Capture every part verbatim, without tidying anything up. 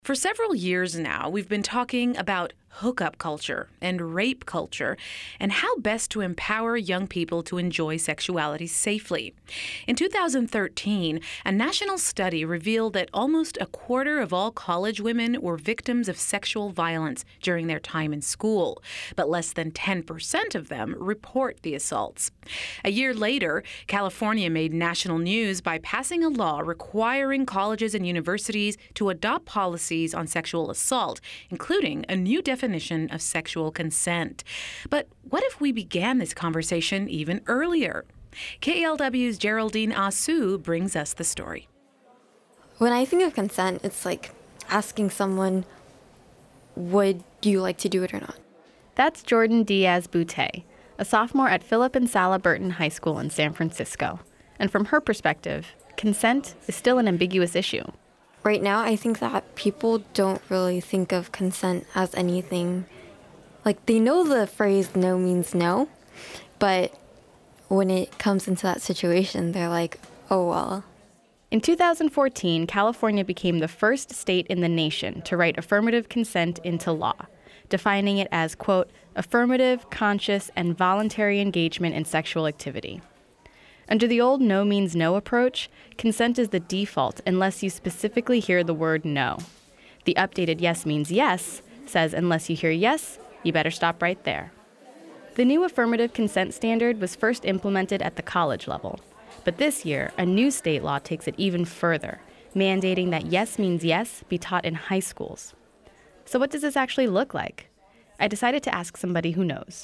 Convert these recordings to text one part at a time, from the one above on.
For several years now, we've been talking about hookup culture and rape culture and how best to empower young people to enjoy sexuality safely. In two thousand thirteen, a national study revealed that almost a quarter of all college women were victims of sexual violence during their time in school, but less than ten percent of them report the assaults. A year later, California made national news by passing a law requiring colleges and universities to adopt policies on sexual assault, including a new definition definition of sexual consent. But what if we began this conversation even earlier? K L W's Geraldine Asu brings us the story. When I think of consent, it's like asking someone, would you like to do it or not? That's Jordan Diaz-Boutte, a sophomore at Philip and Sala Burton High School in San Francisco. And from her perspective, consent is still an ambiguous issue. Right now, I think that people don't really think of consent as anything. Like, they know the phrase no means no, but when it comes into that situation, they're like, oh, well. In two thousand fourteen, California became the first state in the nation to write affirmative consent into law, defining it as, quote, affirmative, conscious, and voluntary engagement in sexual activity. Under the old no means no approach, consent is the default unless you specifically hear the word no. The updated yes means yes says unless you hear yes, you better stop right there. The new affirmative consent standard was first implemented at the college level. But this year, a new state law takes it even further, mandating that yes means yes be taught in high schools. So what does this actually look like? I decided to ask somebody who knows.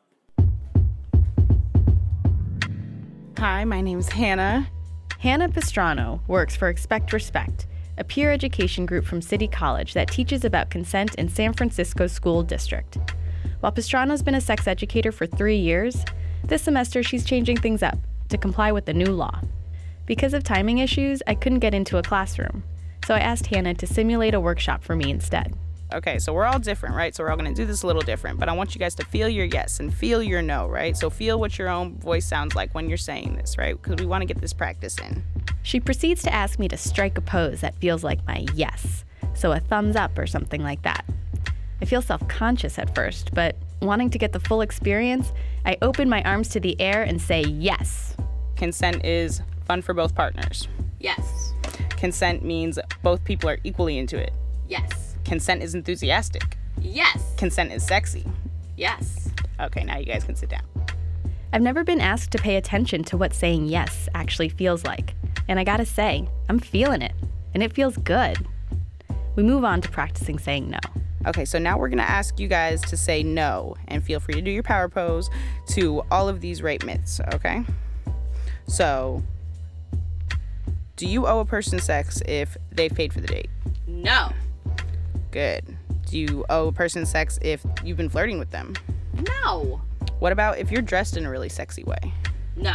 Hi, my name's Hannah. Hannah Pastrano works for Expect Respect, a peer education group from City College that teaches about consent in San Francisco's school district. While Pastrano's been a sex educator for three years, this semester she's changing things up to comply with the new law. Because of timing issues, I couldn't get into a classroom, so I asked Hannah to simulate a workshop for me instead. Okay, so we're all different, right? So we're all going to do this a little different, but I want you guys to feel your yes and feel your no, right? So feel what your own voice sounds like when you're saying this, right? Because we want to get this practice in. She proceeds to ask me to strike a pose that feels like my yes, so a thumbs up or something like that. I feel self-conscious at first, but wanting to get the full experience, I open my arms to the air and say yes. Consent is fun for both partners. Yes. Consent means both people are equally into it. Yes. Consent is enthusiastic. Yes. Consent is sexy. Yes. Okay, now you guys can sit down. I've never been asked to pay attention to what saying yes actually feels like. And I gotta say, I'm feeling it. And it feels good. We move on to practicing saying no. Okay, so now we're gonna ask you guys to say no. And feel free to do your power pose to all of these rape myths, okay? So, do you owe a person sex if they've paid for the date? No. Good. Do you owe a person sex if you've been flirting with them? No. What about if you're dressed in a really sexy way? No.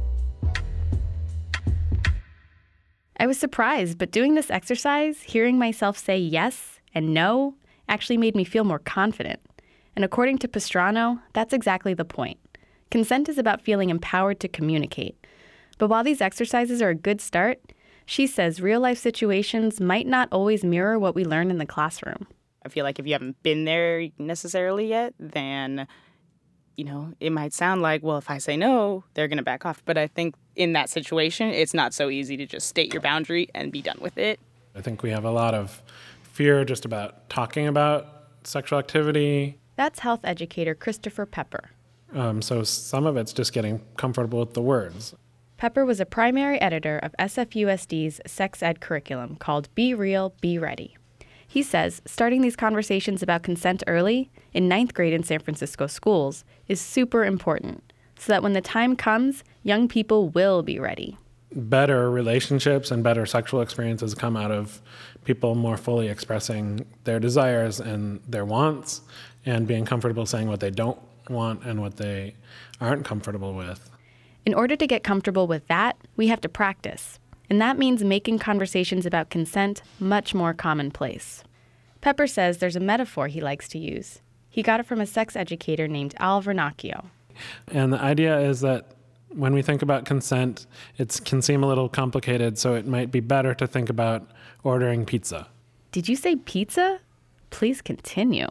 I was surprised, but doing this exercise, hearing myself say yes and no, actually made me feel more confident. And according to Pastrano, that's exactly the point. Consent is about feeling empowered to communicate. But while these exercises are a good start, she says real-life situations might not always mirror what we learn in the classroom. I feel like if you haven't been there necessarily yet, then, you know, it might sound like, well, if I say no, they're going to back off. But I think in that situation, it's not so easy to just state your boundary and be done with it. I think we have a lot of fear just about talking about sexual activity. That's health educator Christopher Pepper. Um, so some of it's just getting comfortable with the words. Pepper was a primary editor of S F U S D's sex ed curriculum called Be Real, Be Ready. He says starting these conversations about consent early, in ninth grade in San Francisco schools, is super important, so that when the time comes, young people will be ready. Better relationships and better sexual experiences come out of people more fully expressing their desires and their wants and being comfortable saying what they don't want and what they aren't comfortable with. In order to get comfortable with that, we have to practice. And that means making conversations about consent much more commonplace. Pepper says there's a metaphor he likes to use. He got it from a sex educator named Al Vernacchio. And the idea is that when we think about consent, it can seem a little complicated, so it might be better to think about ordering pizza. Did you say pizza? Please continue.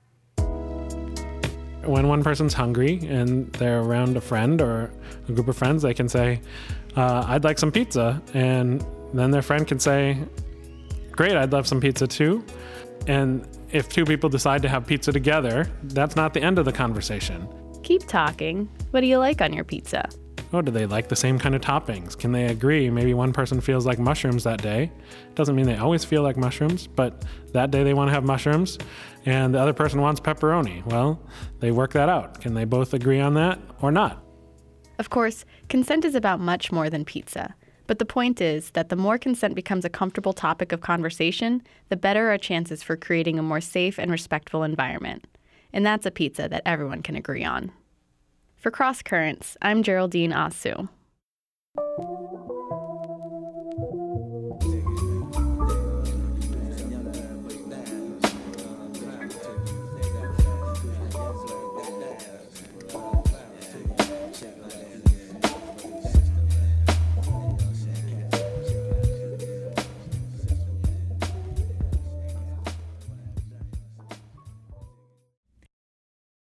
When one person's hungry and they're around a friend or a group of friends, they can say, uh, I'd like some pizza. And then their friend can say, great, I'd love some pizza too. And if two people decide to have pizza together, that's not the end of the conversation. Keep talking. What do you like on your pizza? Oh, do they like the same kind of toppings? Can they agree? Maybe one person feels like mushrooms that day. Doesn't mean they always feel like mushrooms, but that day they want to have mushrooms, and the other person wants pepperoni. Well, they work that out. Can they both agree on that or not? Of course, consent is about much more than pizza. But the point is that the more consent becomes a comfortable topic of conversation, the better our chances for creating a more safe and respectful environment. And that's a pizza that everyone can agree on. For Cross Currents, I'm Geraldine Asu.